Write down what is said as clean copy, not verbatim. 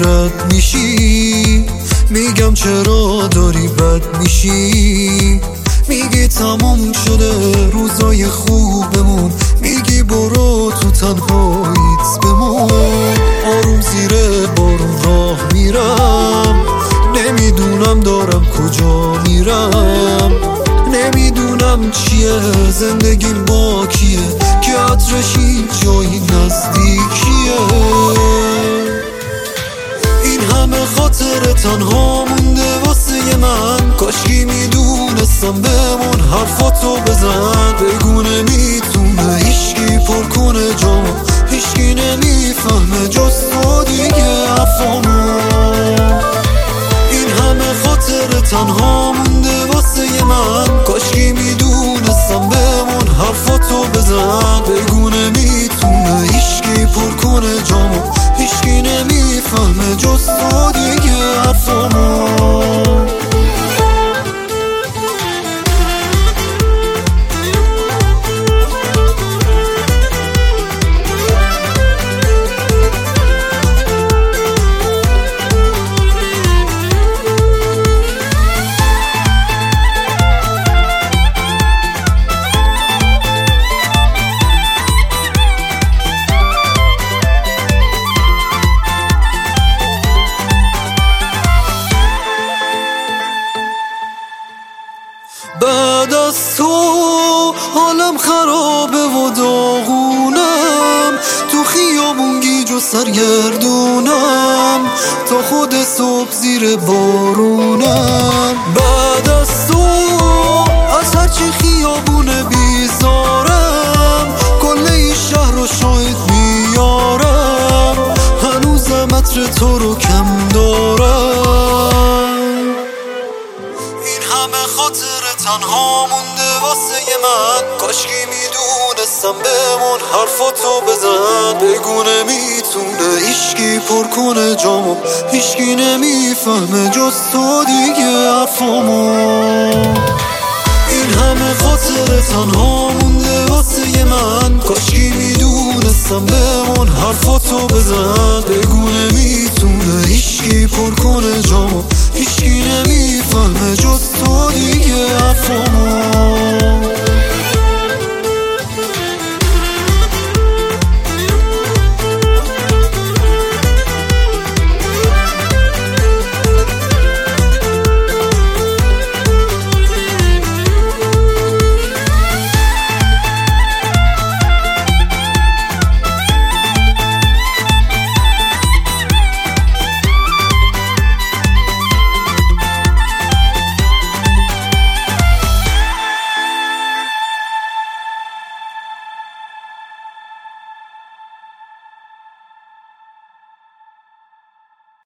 رد میشی، میگم چرا داری بد میشی. میگی تموم شده روزای خوبمون، میگی برو تو تنهاییت بمون. آروم زیر بارون راه میرم، نمیدونم دارم کجا میرم. نمیدونم چیه زندگیم با کیه، که عطرش این جایی نزدیکیه. این همه خاطر تنها مونده واسه من، کاشکی میدونستم بمون حرفاتو بزن. بگو نمیتونه هیچکی پر کنه جامو، هیچکی نمیفهمه جز تو دیگه حرفامو. این همه خاطر تنها مونده واسه من، کاشکی میدونستم بمون حرفاتو بزن. بگو نمیتونه هیچکی پر کنه جامو، هیچکی نمیفهمه جز تو دیگه حرفامو. بعد از تو حالم خرابه و داغونم، تو خیابون گیج و سرگردونم، تا خود صبح زیر بارونم. بعد از تو از هرچی خیابون بیزارم، کل این شهر رو شاید میارم، هنوزم عطر تو رو کم دارم. این همه خاطر تنها مونده واسه من، کاشکی میدونستم بمون حرفاتو بزن. بگو نمیتونه هیچکی پر کنه جامو، هیچکی نمیفهمه جز تو دیگه حرفامو. این همه خاطر تنها مونده واسه من، کاشکی میدونستم بمون حرفاتو بزن. بگو نمیتونه هیچکی پر کنه